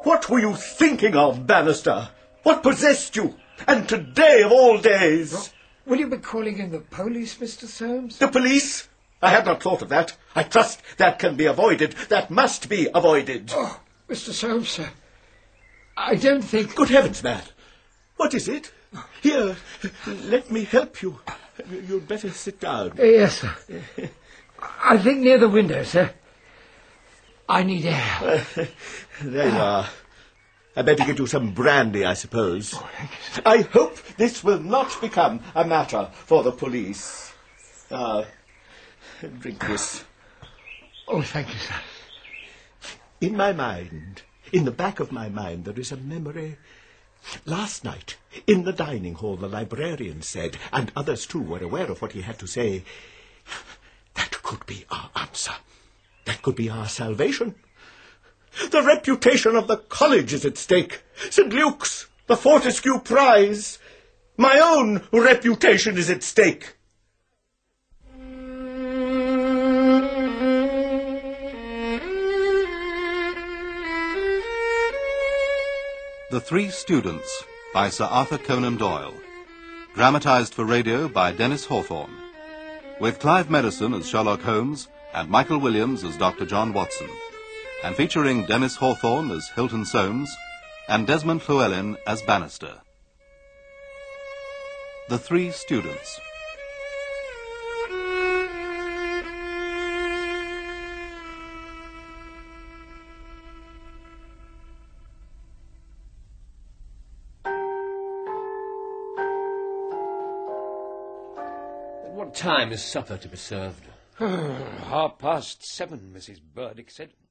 What were you thinking of, Bannister? What possessed you? And today of all days... Well, will you be calling in the police, Mr. Soames? The police? I had not thought of that. I trust that can be avoided. That must be avoided. Oh, Mr. Soames, sir. I don't think... Good heavens, man. What is it? Here, let me help you. You'd better sit down. Yes, sir. I think near the window, sir. I need air. There you are. I better get you some brandy, I suppose. Oh, thank you, sir. I hope this will not become a matter for the police. Drink this. Oh, thank you, sir. In my mind, in the back of my mind, there is a memory. Last night, in the dining hall, the librarian said, and others too were aware of what he had to say, that could be our answer. That could be our salvation. The reputation of the college is at stake. St. Luke's, the Fortescue Prize. My own reputation is at stake. The Three Students by Sir Arthur Conan Doyle. Dramatised for radio by Dennis Hawthorne. With Clive Medicine as Sherlock Holmes and Michael Williams as Dr. John Watson. And featuring Dennis Hawthorne as Hilton Soames and Desmond Llewellyn as Bannister. The Three Students. What time is supper to be served? 7:30, Mrs. Burdick said.